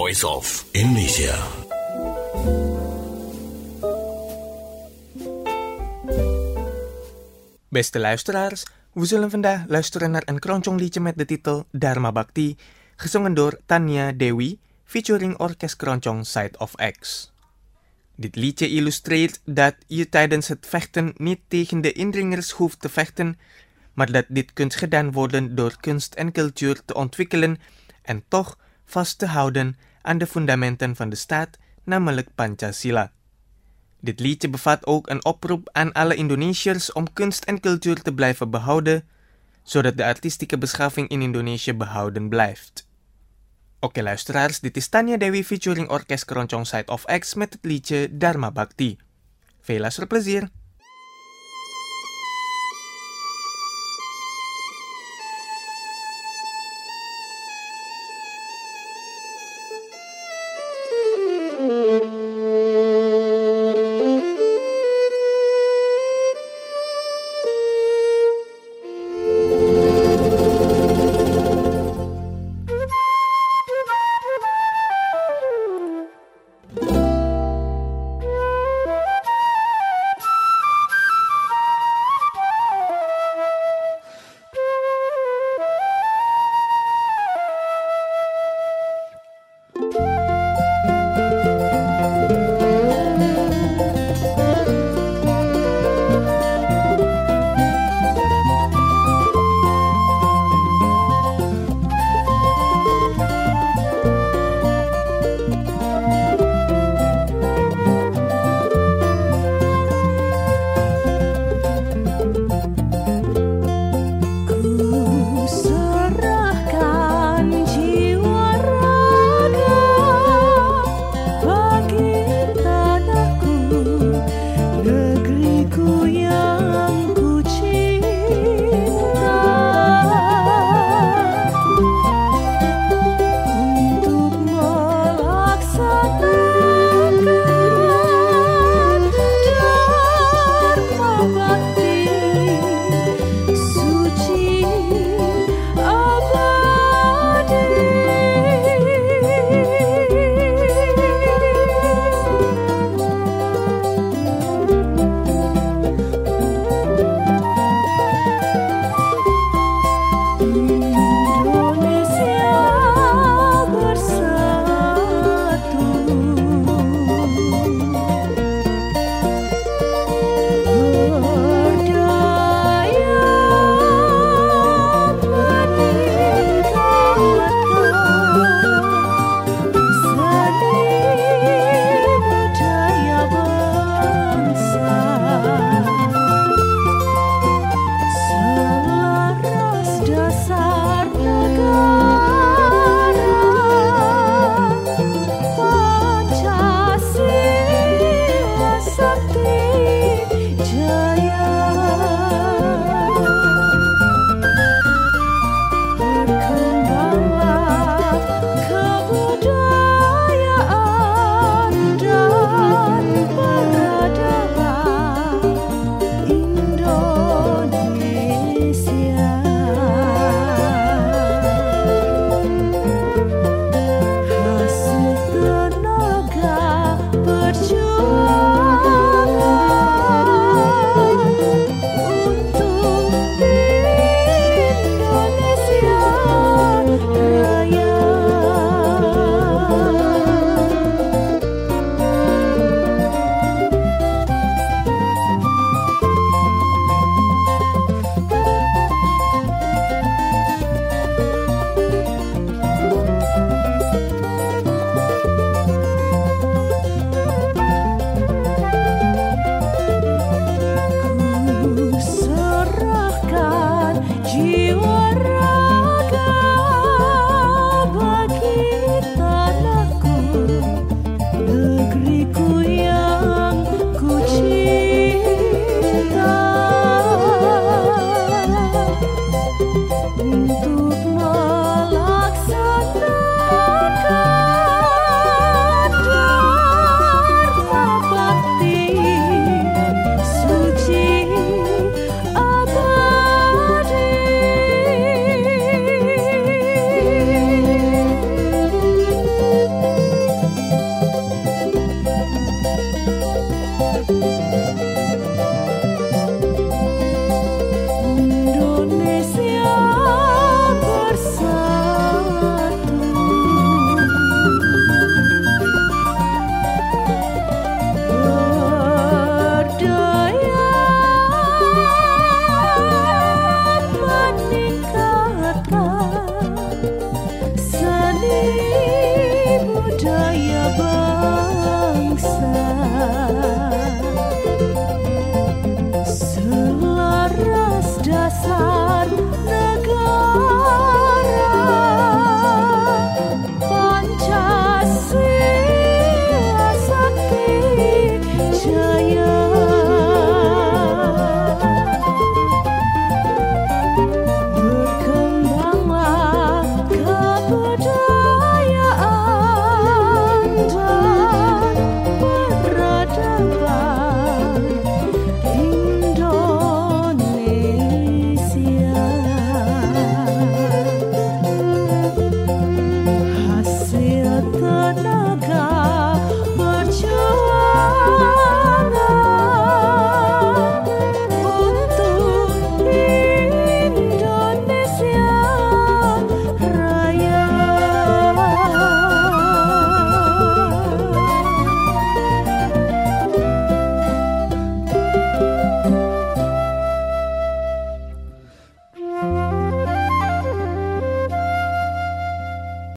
Voice of Indonesia. Beste luisteraars, we zullen vandaag luisteren naar een keroncong-liedje met de titel Dharma Bhakti, gezongen door Tania Dewi, featuring Orkest Keroncong Side of X. Dit liedje illustreert dat je tijdens het vechten niet tegen de indringers hoeft te vechten, maar dat dit kunt gedaan worden door kunst en cultuur te ontwikkelen en toch vast te houden aan de fundamenten van de staat, namelijk Pancasila. Dit liedje bevat ook een oproep aan alle Indonesiërs om kunst en cultuur te blijven behouden, zodat de artistieke beschaving in Indonesië behouden blijft. Oké luisteraars, dit is Tania Dewi featuring Orkest Keroncong Side of X met het liedje Dharma Bhakti. Veel luisterplezier! 这一